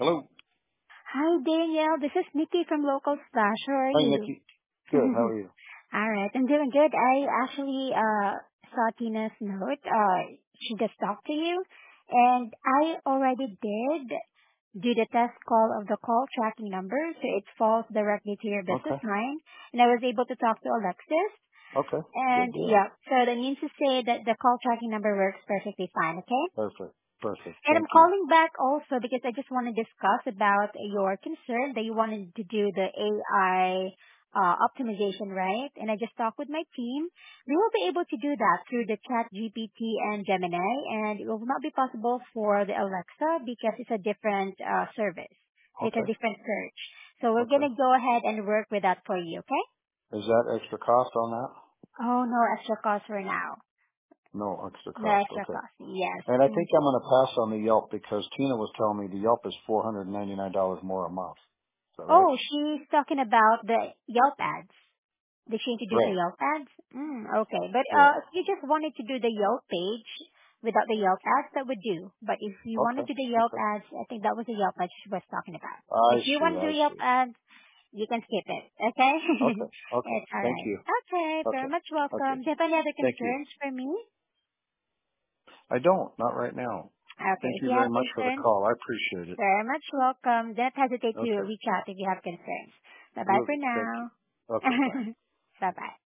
Hello. Hi, Danielle. This is Nikki from Local Stash. How are Hi, you? Nikki. Good. How are you? All right, I'm doing good. I actually saw Tina's note. She just talked to you, and I already did do the test call of the call tracking number, so it falls directly to your business Okay. line, and I was able to talk to Alexis. Okay. And Good deal. yeah, so that means to say that the call tracking number works perfectly fine. Okay. Perfect. Perfect. And I'm Thank you. calling back also because I just want to discuss about your concern that you wanted to do the AI optimization, right? And I just talked with my team. We will be able to do that through the Chat GPT and Gemini, and it will not be possible for the Alexa because it's a different service. So it's a Okay. different search. So we're Okay. gonna go ahead and work with that for you, okay? Is that extra cost on that? Oh, no extra cost for now. No extra No cost. extra Okay. cost, yes. And I think I'm going to pass on the Yelp because Tina was telling me the Yelp is $499 more a month. Is that right? Oh, she's talking about the Yelp ads. Did she introduce the Right. Yelp ads? Okay. But Yeah. if you just wanted to do the Yelp page without the Yelp ads, that would do. But if you wanted Okay. to do Yelp Okay. ads, I think that was the Yelp ads she was talking about. I If you see. want to I do Yelp see. ads, you can skip it. Okay? Okay. Okay. It's all Thank right. you. Okay. Very Okay. much Okay. welcome. Do you have any other Thank you. concerns for me? I don't. Not right now. Okay. Thank If you you very have much for the concerns, call. I appreciate it. very much welcome. Don't hesitate to Okay. reach out if you have concerns. Bye bye Will for do. Thank you. now. Okay. Bye. Bye bye.